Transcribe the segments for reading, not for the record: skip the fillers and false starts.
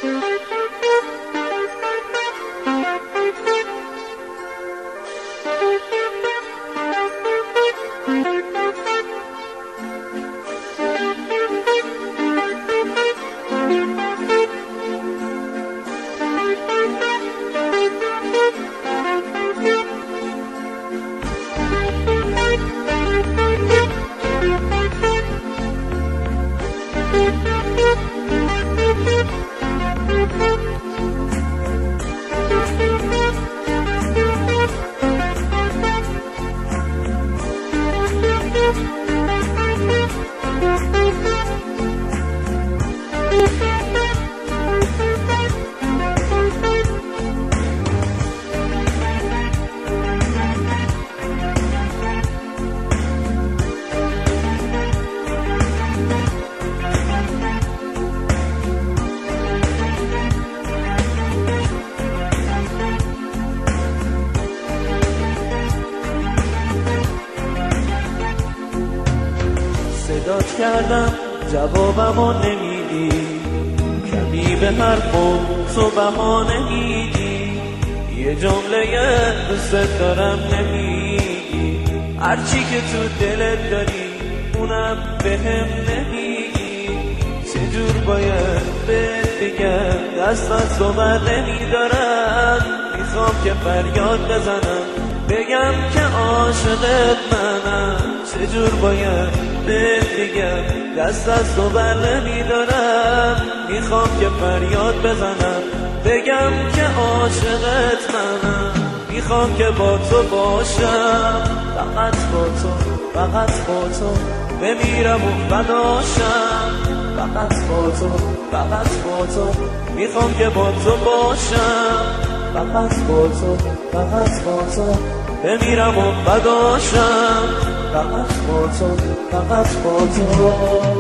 صدات کردم جوابمو نمیدی، کمی به حرفم تو بهانه میدی، یه جمله دوست دارم نمیگی، هرچی که تو دلت داری اونم بهم نمیگی، چجور باید بهت بگم دست از تو بر نمیدارم، میخوام که فریاد بزنم بگم که عاشقت منم، چجور باید بهت بگم دست از تو بر نمیدارم، میخوام که فریاد بزنم بگم که عاشقت منم، میخوام که با تو باشم، فقط با تو، فقط با تو بمیرم و فداشم، فقط با تو، فقط با تو میخوام که با تو باشم، فقط با تو، فقط با تو بمیرم و فداشم، فقط با تو، فقط با تو.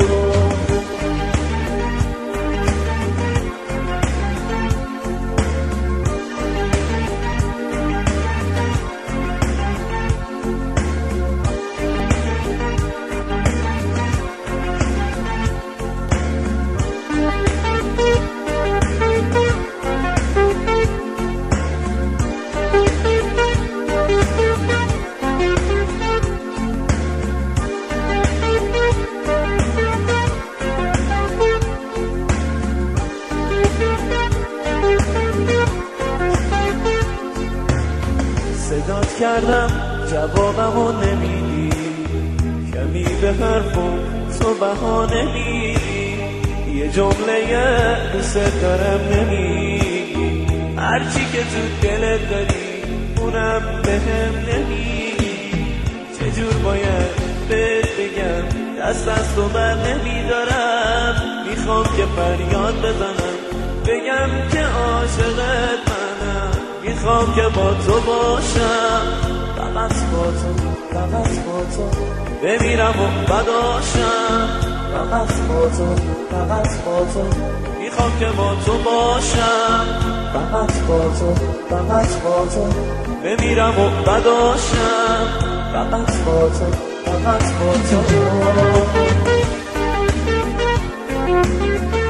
صدات کردم جوابمو نمیدی، کمی به حرفم تو بهانه میدی، یه جمله دوست دارم نمیگی، هرچی که تو دلت داری اونم بهم نمیگی، چجور باید بهت بگم دست از تو بر نمیدارم، میخوام که فریاد بزنم بگم که عاشقت منم، میخوام که با تو باشم، فقط با تو، فقط با تو بمیرم و فداشم، فقط با تو، فقط با تو میخوام که با تو باشم، فقط با تو، فقط با تو بمیرم و فداشم، فقط با تو، فقط با تو.